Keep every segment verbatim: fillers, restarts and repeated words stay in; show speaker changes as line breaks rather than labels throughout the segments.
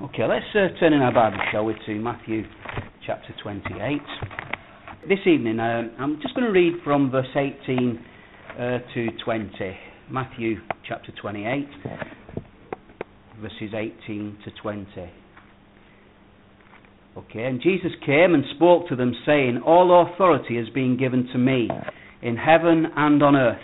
Okay, let's uh, turn in our Bible, shall we, to Matthew chapter twenty-eight. This evening, uh, I'm just going to read from verse eighteen uh, to twenty. Matthew chapter twenty-eight, verses eighteen to twenty. Okay, and Jesus came and spoke to them, saying, "All authority has been given to me, in heaven and on earth.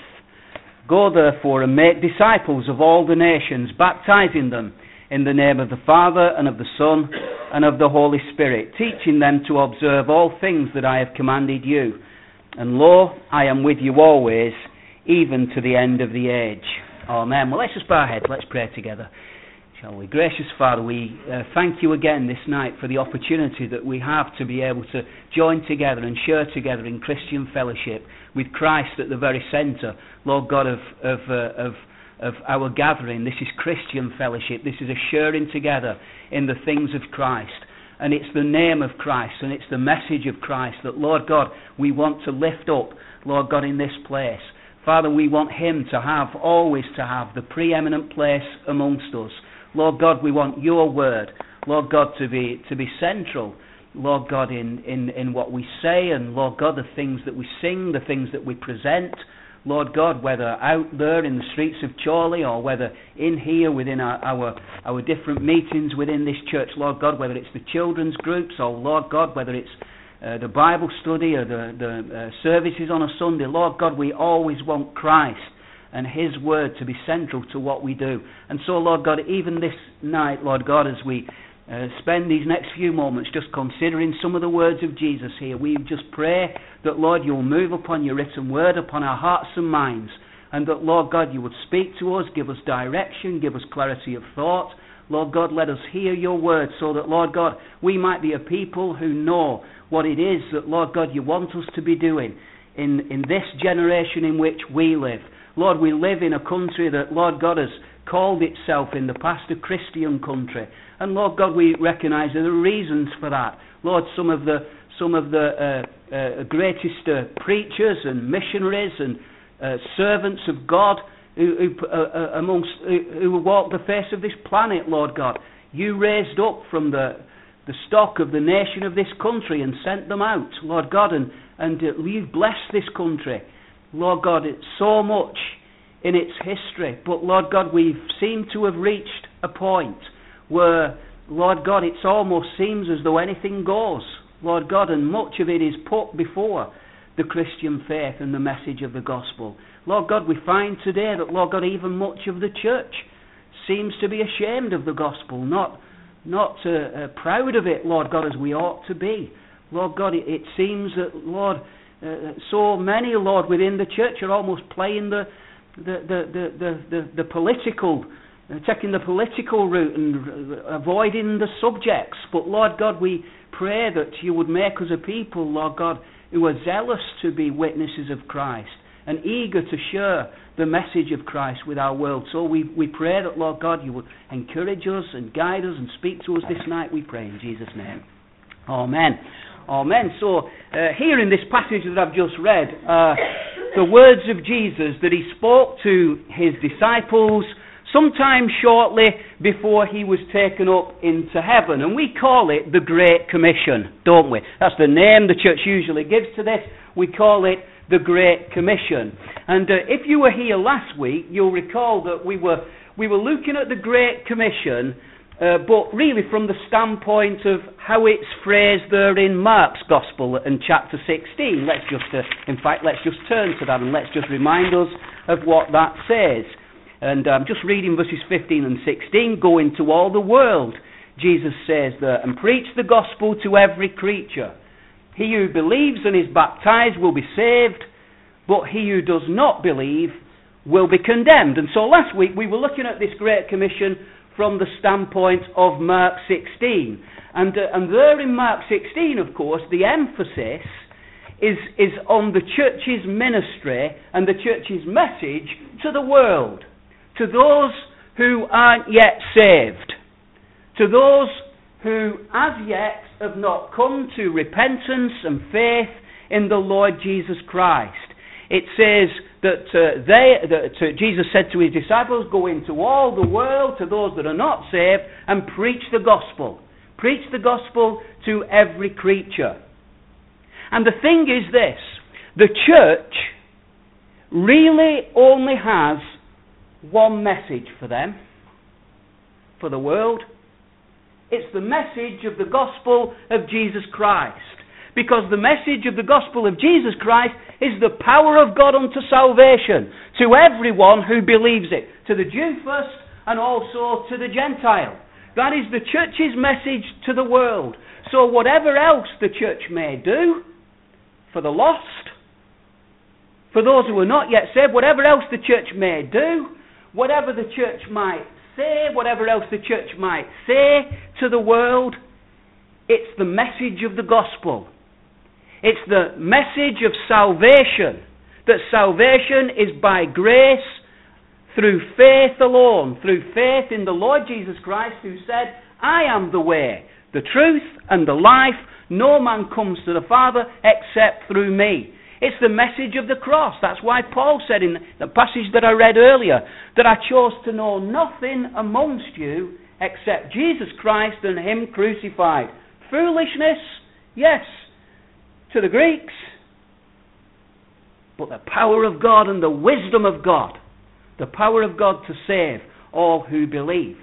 Go therefore and make disciples of all the nations, baptizing them in the name of the Father and of the Son and of the Holy Spirit, teaching them to observe all things that I have commanded you. And lo, I am with you always, even to the end of the age." Amen. Well, let's just bow our heads. Let's pray together, shall we? Gracious Father, we uh, thank you again this night for the opportunity that we have to be able to join together and share together in Christian fellowship with Christ at the very centre, Lord God, of of, uh, of of our gathering. This is Christian fellowship. This is a sharing together in the things of Christ. And it's the name of Christ and it's the message of Christ that, Lord God, we want to lift up, Lord God, in this place. Father, we want Him to have, always to have, the preeminent place amongst us. Lord God, we want your word, Lord God, to be to be central, Lord God, in, in, in what we say, and Lord God, the things that we sing, the things that we present. Lord God, whether out there in the streets of Chorley or whether in here within our, our our different meetings within this church, Lord God, whether it's the children's groups or, Lord God, whether it's uh, the Bible study or the, the uh, services on a Sunday, Lord God, we always want Christ and His word to be central to what we do. And so, Lord God, even this night, Lord God, as we Uh, spend these next few moments just considering some of the words of Jesus here, we just pray that, Lord, you'll move upon your written word, upon our hearts and minds, and that, Lord God, you would speak to us, give us direction, give us clarity of thought. Lord God, let us hear your word so that, Lord God, we might be a people who know what it is that, Lord God, you want us to be doing in, in this generation in which we live. Lord, we live in a country that, Lord God, has called itself in the past a Christian country. And Lord God, we recognise there are reasons for that. Lord, some of the some of the uh, uh, greatest uh, preachers and missionaries and uh, servants of God who, who uh, uh, amongst who, who walk the face of this planet, Lord God, you raised up from the the stock of the nation of this country and sent them out, Lord God, and and uh, you've blessed this country, Lord God. It's so much in its history, but Lord God, we seem to have reached a point where, Lord God, it almost seems as though anything goes, Lord God, and much of it is put before the Christian faith and the message of the gospel. Lord God, we find today that, Lord God, even much of the church seems to be ashamed of the gospel, not not uh, uh, proud of it, Lord God, as we ought to be. Lord God, it, it seems that, Lord, uh, so many, Lord, within the church are almost playing the the the the the, the, the political Uh, taking the political route and uh, avoiding the subjects. But Lord God, we pray that you would make us a people, Lord God, who are zealous to be witnesses of Christ and eager to share the message of Christ with our world. So we, we pray that, Lord God, you would encourage us and guide us and speak to us this night, we pray in Jesus' name. Amen. Amen. So uh, here in this passage that I've just read, uh, the words of Jesus that he spoke to his disciples sometime shortly before he was taken up into heaven. And we call it the Great Commission, don't we? That's the name the church usually gives to this. We call it the Great Commission. And uh, if you were here last week, you'll recall that we were we were looking at the Great Commission, uh, but really from the standpoint of how it's phrased there in Mark's Gospel in chapter sixteen. Let's just, uh, in fact, let's just turn to that and let's just remind us of what that says. And I'm um, just reading verses fifteen and sixteen. "Go into all the world," Jesus says there, "and preach the gospel to every creature. He who believes and is baptized will be saved, but he who does not believe will be condemned." And so last week we were looking at this Great Commission from the standpoint of Mark sixteen. And, uh, and there in Mark sixteen, of course, the emphasis is, is on the church's ministry and the church's message to the world. To those who aren't yet saved. To those who as yet have not come to repentance and faith in the Lord Jesus Christ. It says that uh, they, that uh, Jesus said to his disciples, go into all the world to those that are not saved and preach the gospel. Preach the gospel to every creature. And the thing is this, the church really only has one message for them, for the world. It's the message of the gospel of Jesus Christ. Because the message of the gospel of Jesus Christ is the power of God unto salvation to everyone who believes it, to the Jew first and also to the Gentile. That is the church's message to the world. So whatever else the church may do for the lost, for those who are not yet saved, whatever else the church may do, whatever the church might say, whatever else the church might say to the world, it's the message of the gospel. It's the message of salvation, that salvation is by grace through faith alone, through faith in the Lord Jesus Christ, who said, I am the way, the truth and the life. No man comes to the Father except through me. It's the message of the cross. That's why Paul said in the passage that I read earlier, that I chose to know nothing amongst you except Jesus Christ and him crucified. Foolishness, yes, to the Greeks, but the power of God and the wisdom of God, the power of God to save all who believe.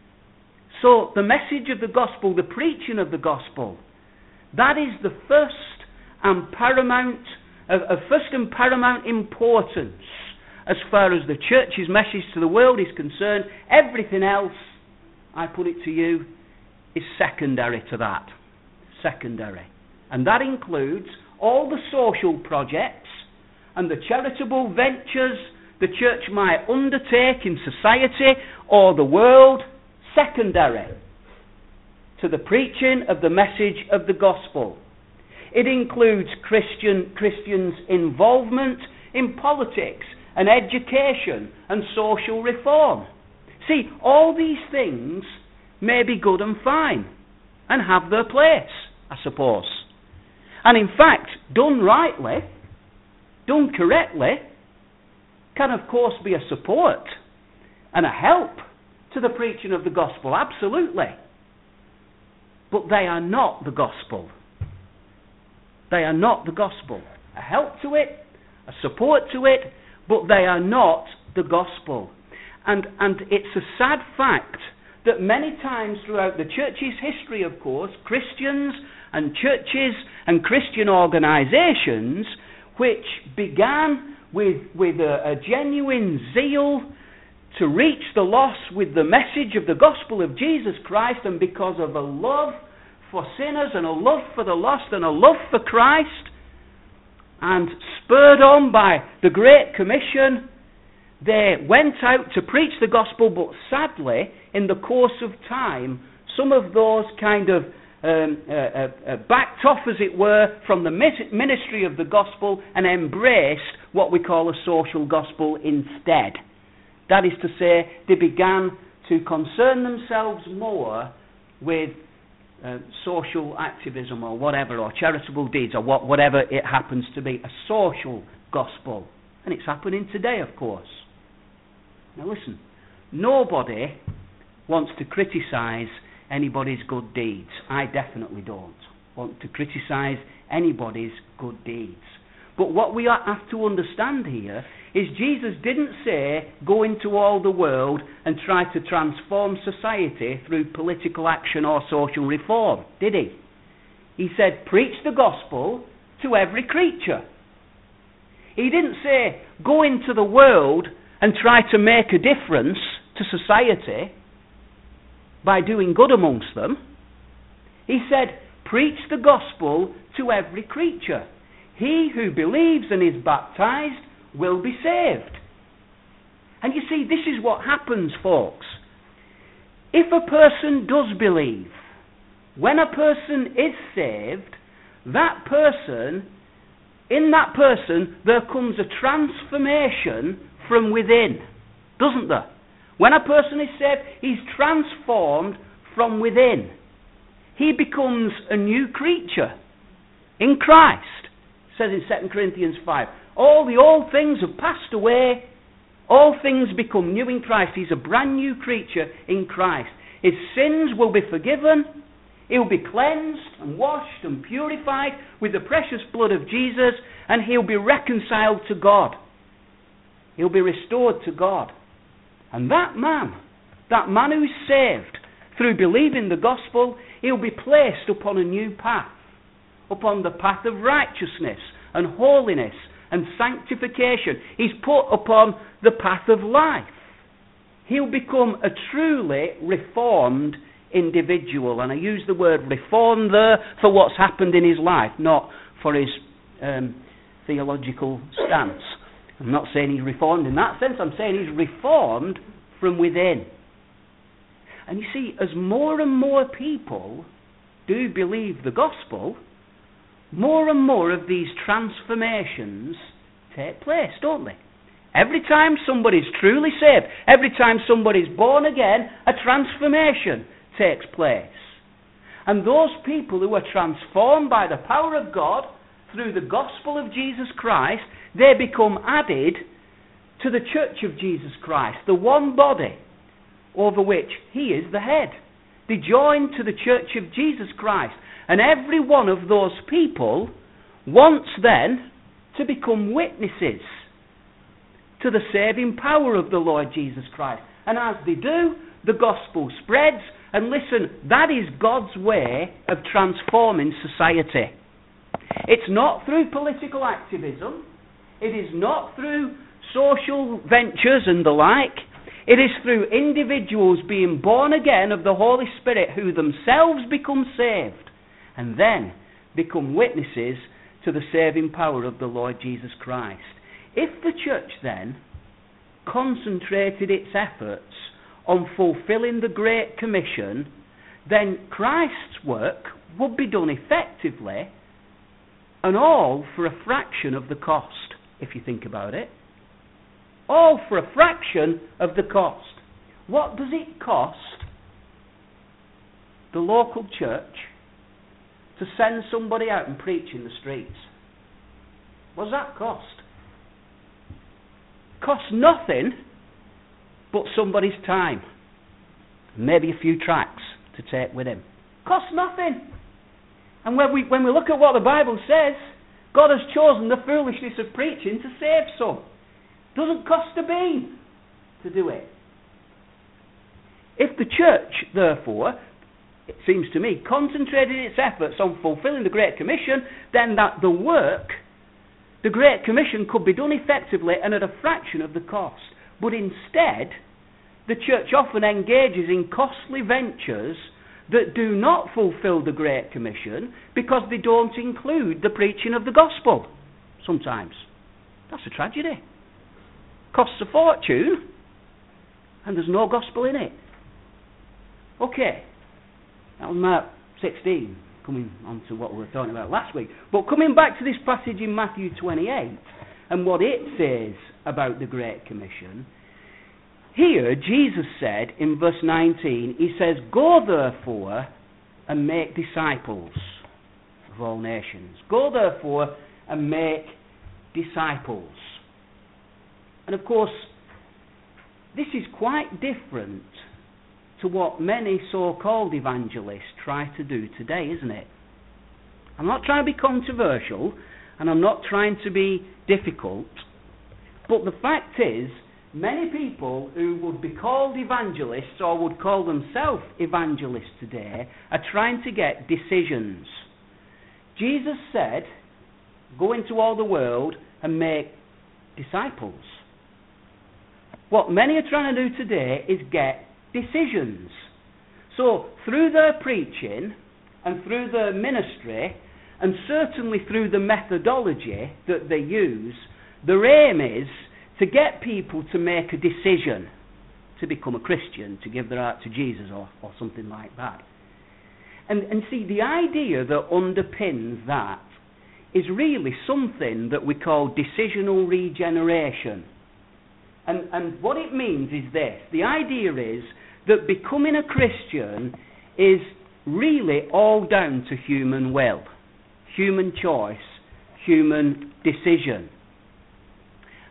So the message of the gospel, the preaching of the gospel, that is the first and paramount, of, of first and paramount importance as far as the church's message to the world is concerned. Everything else, I put it to you, is secondary to that. Secondary. And that includes all the social projects and the charitable ventures the church might undertake in society or the world, secondary to the preaching of the message of the gospel. It includes Christian Christians' involvement in politics and education and social reform. See, all these things may be good and fine and have their place, I suppose. And in fact, done rightly, done correctly, can of course be a support and a help to the preaching of the gospel, absolutely. But they are not the gospel. They are not the gospel. A help to it, a support to it, but they are not the gospel. And, and it's a sad fact that many times throughout the church's history, of course, Christians and churches and Christian organisations which began with, with a, a genuine zeal to reach the lost with the message of the gospel of Jesus Christ, and because of a love for sinners and a love for the lost and a love for Christ, and spurred on by the Great Commission, they went out to preach the gospel, but sadly, in the course of time, some of those kind of um, uh, uh, uh, backed off, as it were, from the ministry of the gospel and embraced what we call a social gospel instead. That is to say, they began to concern themselves more with uh, social activism or whatever, or charitable deeds, or what, whatever it happens to be, a social gospel. And it's happening today, of course. Now listen, nobody wants to criticise anybody's good deeds. I definitely don't want to criticise anybody's good deeds. But what we have to understand here is Jesus didn't say, go into all the world and try to transform society through political action or social reform, did he? He said, preach the gospel to every creature. He didn't say, go into the world and try to make a difference to society by doing good amongst them. He said, preach the gospel to every creature. He who believes and is baptized will be saved. And you see, this is what happens, folks. If a person does believe, when a person is saved, that person, in that person, there comes a transformation from within, doesn't there? When a person is saved, he's transformed from within. He becomes a new creature in Christ. It says in Second Corinthians five, All the old things have passed away. All things become new in Christ. He's a brand new creature in Christ. His sins will be forgiven. He'll be cleansed and washed and purified with the precious blood of Jesus, and he'll be reconciled to God. He'll be restored to God. And that man, that man who's saved through believing the gospel, he'll be placed upon a new path, upon the path of righteousness and holiness and sanctification. He's put upon the path of life. He'll become a truly reformed individual. And I use the word reformed there for what's happened in his life, not for his um, theological stance. I'm not saying he's reformed in that sense. I'm saying he's reformed from within. And you see, as more and more people do believe the gospel, more and more of these transformations take place, don't they? Every time somebody's truly saved, every time somebody's born again, a transformation takes place. And those people who are transformed by the power of God through the gospel of Jesus Christ, they become added to the church of Jesus Christ, the one body over which he is the head. They join to the church of Jesus Christ. And every one of those people wants then to become witnesses to the saving power of the Lord Jesus Christ. And as they do, the gospel spreads. And listen, that is God's way of transforming society. It's not through political activism. It is not through social ventures and the like. It is through individuals being born again of the Holy Spirit who themselves become saved and then become witnesses to the saving power of the Lord Jesus Christ. If the church then concentrated its efforts on fulfilling the Great Commission, then Christ's work would be done effectively and all for a fraction of the cost, if you think about it. All for a fraction of the cost. What does it cost the local church to send somebody out and preach in the streets? What does that cost? It costs nothing but somebody's time. Maybe a few tracts to take with him. It costs nothing. And when we, when we look at what the Bible says, God has chosen the foolishness of preaching to save some. Doesn't cost a bean to do it. If the church, therefore, it seems to me, concentrated its efforts on fulfilling the Great Commission, then that the work, the Great Commission, could be done effectively and at a fraction of the cost. But instead, the church often engages in costly ventures that do not fulfill the Great Commission because they don't include the preaching of the gospel. Sometimes. That's a tragedy. Costs a fortune, and there's no gospel in it. Okay, that was Mark sixteen, coming on to what we were talking about last week. But coming back to this passage in Matthew twenty-eight, and what it says about the Great Commission, here Jesus said in verse nineteen, he says, "Go therefore and make disciples of all nations." Go therefore and make disciples. And of course, this is quite different to what many so-called evangelists try to do today, isn't it? I'm not trying to be controversial, and I'm not trying to be difficult, but the fact is, many people who would be called evangelists or would call themselves evangelists today are trying to get decisions. Jesus said, "Go into all the world and make disciples." What many are trying to do today is get decisions. So, through their preaching and through their ministry, and certainly through the methodology that they use, their aim is to get people to make a decision to become a Christian, to give their heart to Jesus or, or something like that. And, and see, the idea that underpins that is really something that we call decisional regeneration. And, and what it means is this. The idea is that becoming a Christian is really all down to human will, human choice, human decision.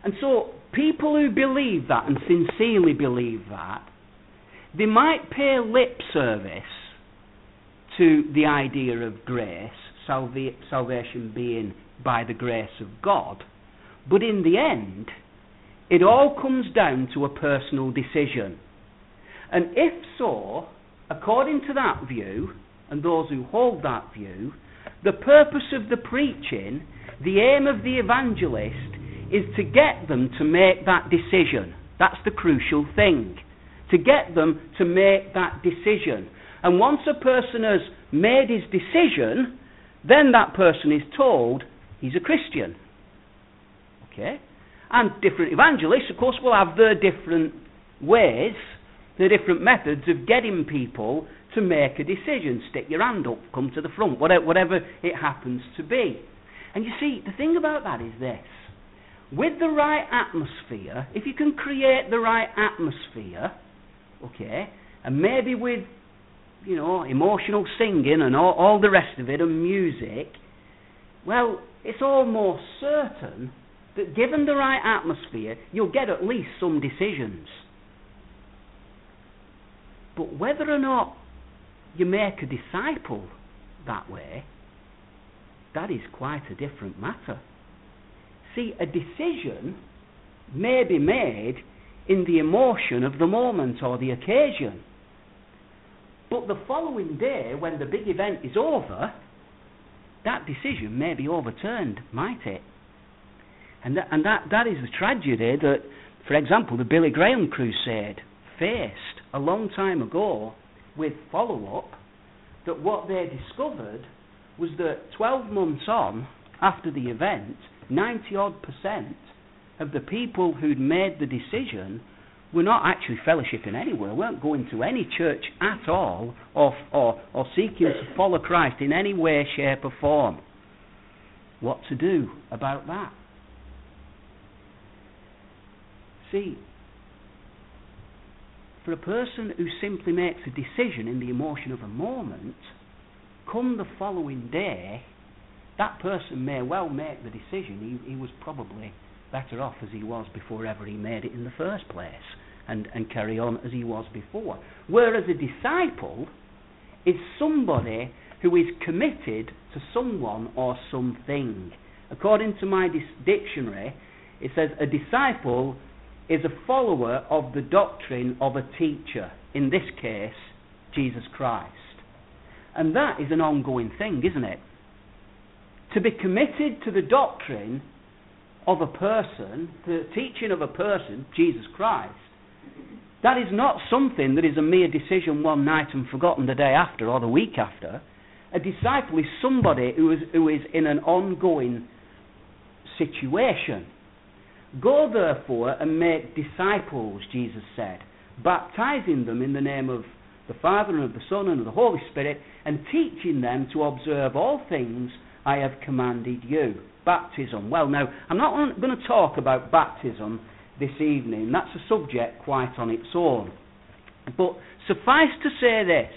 And so people who believe that and sincerely believe that, they might pay lip service to the idea of grace, salva- salvation being by the grace of God, but in the end, it all comes down to a personal decision. And if so, according to that view, and those who hold that view, the purpose of the preaching, the aim of the evangelist, is to get them to make that decision. That's the crucial thing. To get them to make that decision. And once a person has made his decision, then that person is told he's a Christian. Okay? And different evangelists, of course, will have their different ways, their different methods of getting people to make a decision. Stick your hand up, come to the front, whatever, whatever it happens to be. And you see, the thing about that is this. With the right atmosphere, if you can create the right atmosphere, okay, and maybe with, you know, emotional singing and all, all the rest of it and music, well, it's almost certain that given the right atmosphere, you'll get at least some decisions. But whether or not you make a disciple that way, that is quite a different matter. See, a decision may be made in the emotion of the moment or the occasion. But the following day, when the big event is over, that decision may be overturned, might it? And that, and that, that is the tragedy that, for example, the Billy Graham crusade faced a long time ago with follow-up, that what they discovered was that twelve months on, after the event, ninety odd percent of the people who'd made the decision were not actually fellowshipping anywhere, weren't going to any church at all, or, or, or seeking to follow Christ in any way, shape or form. What to do about that? See, for a person who simply makes a decision in the emotion of a moment, come the following day, that person may well make the decision he, he was probably better off as he was before ever he made it in the first place, and, and carry on as he was before. Whereas a disciple is somebody who is committed to someone or something. According to my dis- dictionary, it says a disciple is a follower of the doctrine of a teacher, in this case, Jesus Christ. And that is an ongoing thing, isn't it? To be committed to the doctrine of a person, the teaching of a person, Jesus Christ, that is not something that is a mere decision one night and forgotten the day after or the week after. A disciple is somebody who is, who is in an ongoing situation. Go therefore and make disciples, Jesus said, baptizing them in the name of the Father and of the Son and of the Holy Spirit, and teaching them to observe all things I have commanded you. Baptism. Well, now, I'm not going to talk about baptism this evening. That's a subject quite on its own. But suffice to say this,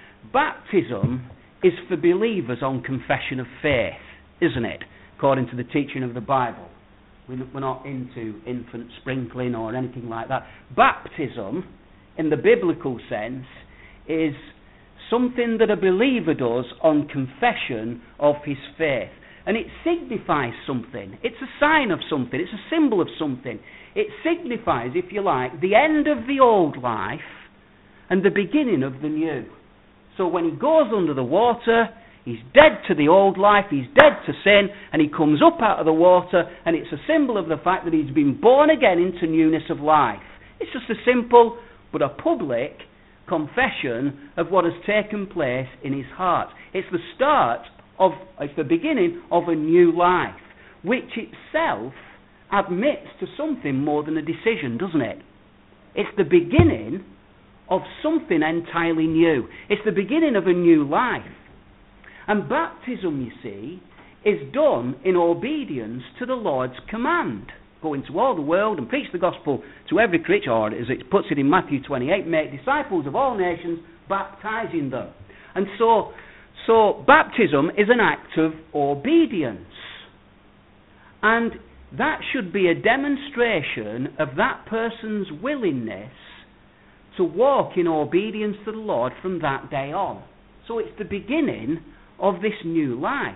baptism is for believers on confession of faith, isn't it? According to the teaching of the Bible. We're not into infant sprinkling or anything like that. Baptism, in the biblical sense, is something that a believer does on confession of his faith. And it signifies something. It's a sign of something. It's a symbol of something. It signifies, if you like, the end of the old life and the beginning of the new. So when he goes under the water, he's dead to the old life, he's dead to sin, and he comes up out of the water, and it's a symbol of the fact that he's been born again into newness of life. It's just a simple but a public confession of what has taken place in his heart. It's the start of, it's the beginning of a new life, which itself admits to something more than a decision, doesn't it? It's the beginning of something entirely new. It's the beginning of a new life. And baptism, you see, is done in obedience to the Lord's command. Go into all the world and preach the gospel to every creature, or as it puts it in Matthew twenty-eight, make disciples of all nations, baptizing them. And so, so baptism is an act of obedience. And that should be a demonstration of that person's willingness to walk in obedience to the Lord from that day on. So it's the beginning of this new life.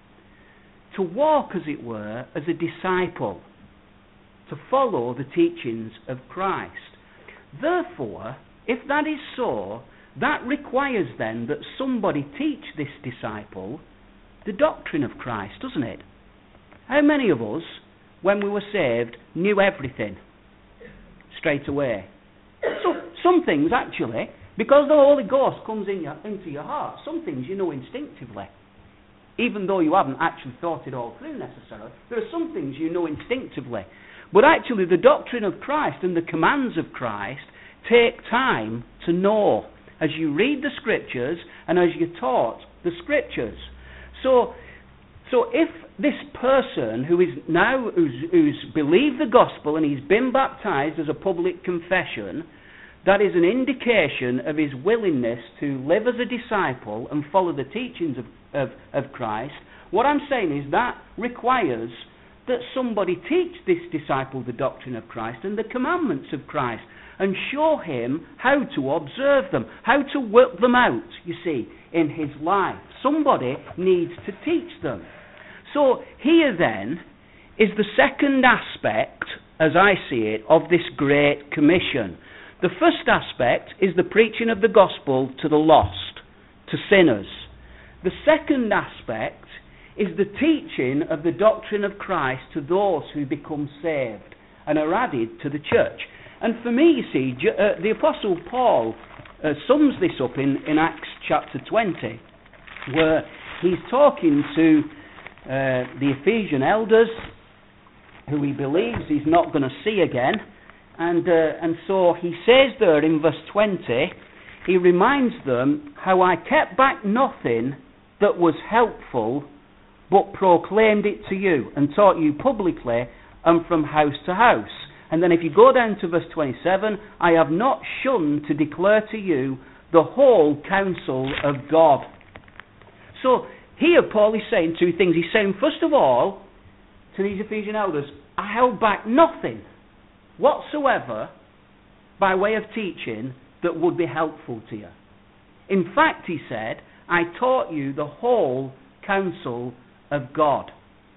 To walk, as it were, as a disciple, to follow the teachings of Christ. Therefore, if that is so, that requires then that somebody teach this disciple the doctrine of Christ, doesn't it? How many of us, when we were saved, knew everything straight away? So, some things, actually, because the Holy Ghost comes in your, into your heart, some things you know instinctively. Even though you haven't actually thought it all through necessarily, there are some things you know instinctively. But actually the doctrine of Christ and the commands of Christ take time to know as you read the Scriptures and as you're taught the Scriptures. So, so if this person who is now, who's, who's believed the gospel and he's been baptized as a public confession, that is an indication of his willingness to live as a disciple and follow the teachings of, of, of Christ. What I'm saying is that requires that somebody teach this disciple the doctrine of Christ and the commandments of Christ and show him how to observe them, how to work them out, you see, in his life. Somebody needs to teach them. So here then is the second aspect, as I see it, of this Great Commission. The first aspect is the preaching of the gospel to the lost, to sinners. The second aspect is the teaching of the doctrine of Christ to those who become saved and are added to the church. And for me, you see, uh, the Apostle Paul uh, sums this up in, in Acts chapter twenty, where he's talking to uh, the Ephesian elders, who he believes he's not going to see again. And, uh, and so he says there in verse twenty, he reminds them how I kept back nothing that was helpful, but proclaimed it to you and taught you publicly and from house to house. And then if you go down to verse twenty-seven, I have not shunned to declare to you the whole counsel of God. So here Paul is saying two things. He's saying, first of all, to these Ephesian elders, I held back nothing whatsoever by way of teaching that would be helpful to you. In fact, he said, I taught you the whole counsel of God.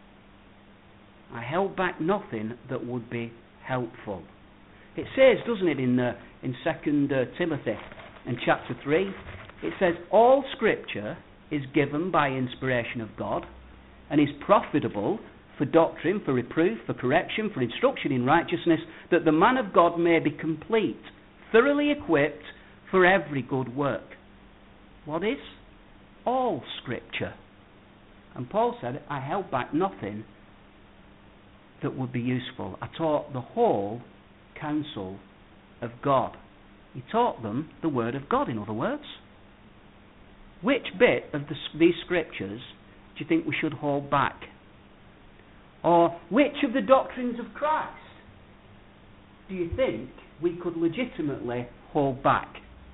I held back nothing that would be helpful. It says, doesn't it, in uh, in Second uh, Timothy, in chapter three, it says, all Scripture is given by inspiration of God and is profitable for doctrine, for reproof, for correction, for instruction in righteousness, that the man of God may be complete, thoroughly equipped for every good work. What is? All Scripture. And Paul said, I held back nothing that would be useful. I taught the whole counsel of God. He taught them the Word of God, in other words. Which bit of the, these Scriptures do you think we should hold back? Or which of the doctrines of Christ do you think we could legitimately hold back?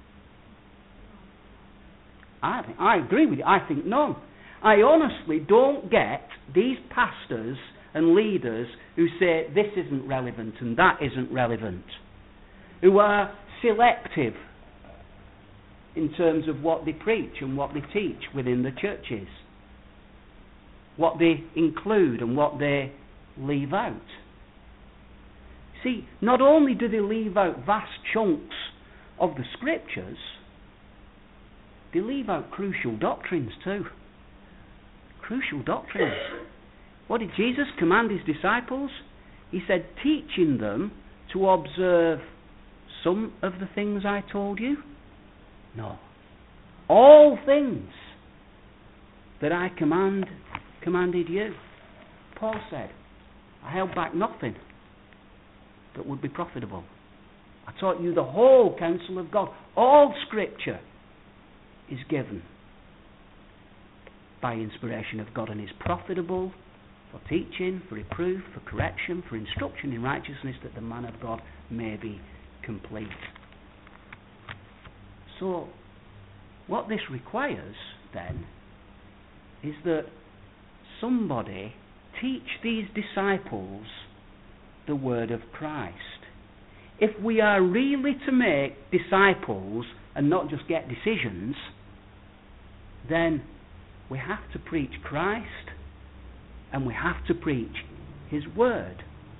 I, think, I agree with you. I think none. I honestly don't get these pastors and leaders who say this isn't relevant and that isn't relevant, who are selective in terms of what they preach and what they teach within the churches, what they include and what they leave out. See, not only do they leave out vast chunks of the Scriptures, they leave out crucial doctrines too. Crucial doctrines. What did Jesus command his disciples? He said, teaching them to observe some of the things I told you? No. All things that I command commanded you. Paul said, I held back nothing that would be profitable. I taught you the whole counsel of God. All Scripture is given by inspiration of God and is profitable for teaching, for reproof, for correction, for instruction in righteousness, that the man of God may be complete. So, what this requires, then, is that somebody teach these disciples the word of Christ. If we are really to make disciples and not just get decisions, then we have to preach Christ and we have to preach His word.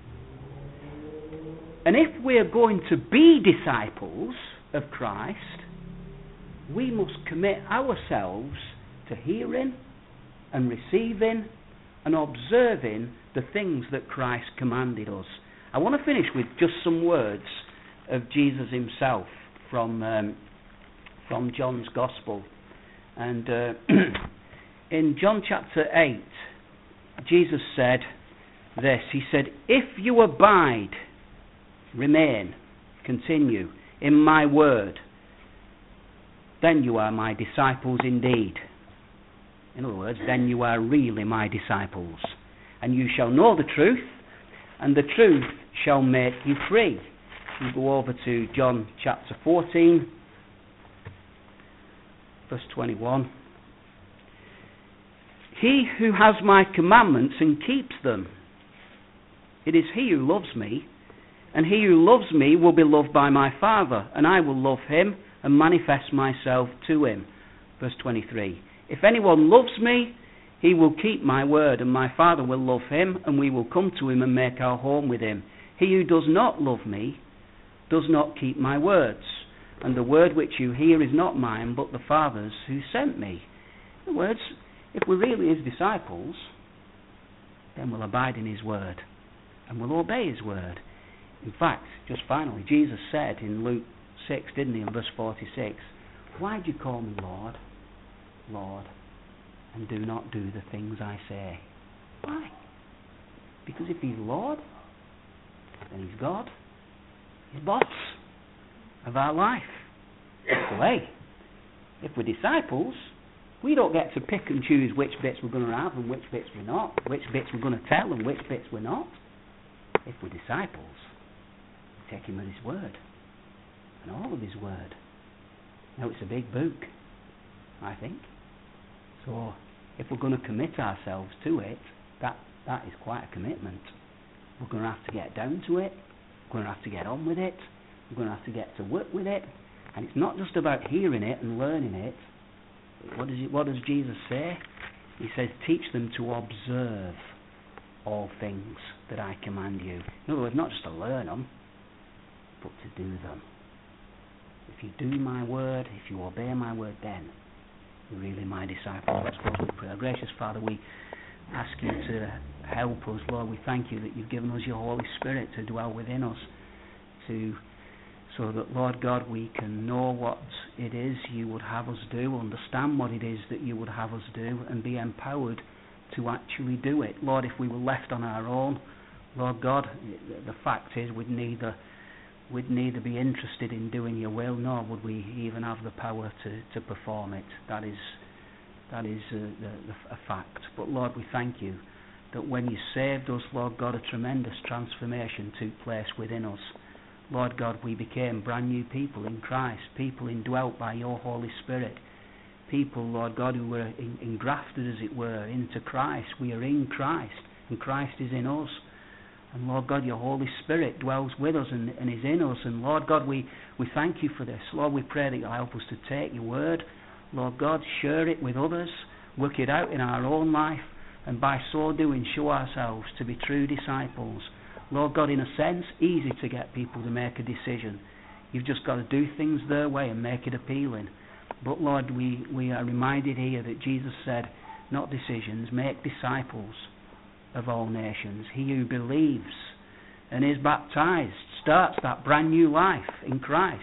And if we are going to be disciples of Christ, we must commit ourselves to hearing and receiving and observing the things that Christ commanded us. I want to finish with just some words of Jesus himself from um, from John's Gospel. And uh, in John chapter eight, Jesus said this. He said, "If you abide, remain, continue in my word, then you are my disciples indeed." In other words, then you are really my disciples. "And you shall know the truth, and the truth shall make you free." We go over to John chapter fourteen, verse twenty-one. "He who has my commandments and keeps them, it is he who loves me, and he who loves me will be loved by my Father, and I will love him and manifest myself to him." Verse twenty-three. "If anyone loves me, he will keep my word, and my Father will love him, and we will come to him and make our home with him. He who does not love me does not keep my words, and the word which you hear is not mine, but the Father's who sent me." In other words, if we're really his disciples, then we'll abide in his word, and we'll obey his word. In fact, just finally, Jesus said in Luke six, didn't he, in verse forty-six, "Why do you call me Lord, Lord, and do not do the things I say?" Why? Because if he's Lord, then he's God, he's boss of our life. So hey, if we're disciples, we don't get to pick and choose which bits we're going to have and which bits we're not, which bits we're going to tell and which bits we're not. If we're disciples, we take him at his word, and all of his word. Now, it's a big book, I think. So if we're going to commit ourselves to it, that, that is quite a commitment. We're going to have to get down to it. We're going to have to get on with it. We're going to have to get to work with it. And it's not just about hearing it and learning it. What does, it, what does Jesus say? He says, "Teach them to observe all things that I command you." In other words, not just to learn them, but to do them. If you do my word, if you obey my word, then you're really my disciples. Let's close with prayer. Gracious Father, we ask you to help us. Lord, we thank you that you've given us your Holy Spirit to dwell within us, to so that, Lord God, we can know what it is you would have us do, understand what it is that you would have us do, and be empowered to actually do it. Lord, if we were left on our own, Lord God, the fact is we'd neither we'd neither be interested in doing your will, nor would we even have the power to, to perform it. That is that is uh, the, the, a fact. But Lord, we thank you that when you saved us, Lord God, a tremendous transformation took place within us. Lord God, we became brand new people in Christ, people indwelt by your Holy Spirit, people, Lord God, who were in, engrafted, as it were, into Christ. We are in Christ, and Christ is in us. And Lord God, your Holy Spirit dwells with us and, and is in us. And Lord God, we, we thank you for this. Lord, we pray that you'll help us to take your word, Lord God, share it with others, work it out in our own life, and by so doing show ourselves to be true disciples. Lord God, in a sense, easy to get people to make a decision. You've just got to do things their way and make it appealing. But Lord, we, we are reminded here that Jesus said, not decisions, make disciples of all nations. He who believes and is baptized starts that brand new life in Christ.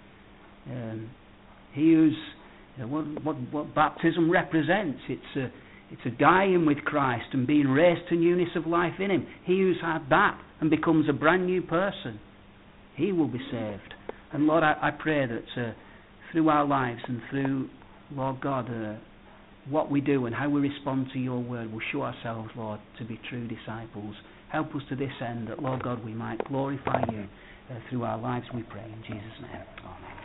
Um, he who's, you know, what, what, what baptism represents, it's a, it's a dying with Christ and being raised to newness of life in him. He who's had that and becomes a brand new person, he will be saved. And Lord, I, I pray that uh, through our lives and through, Lord God, uh, what we do and how we respond to your word will show ourselves, Lord, to be true disciples. Help us to this end that, Lord God, we might glorify you uh, through our lives, we pray in Jesus' name. Amen.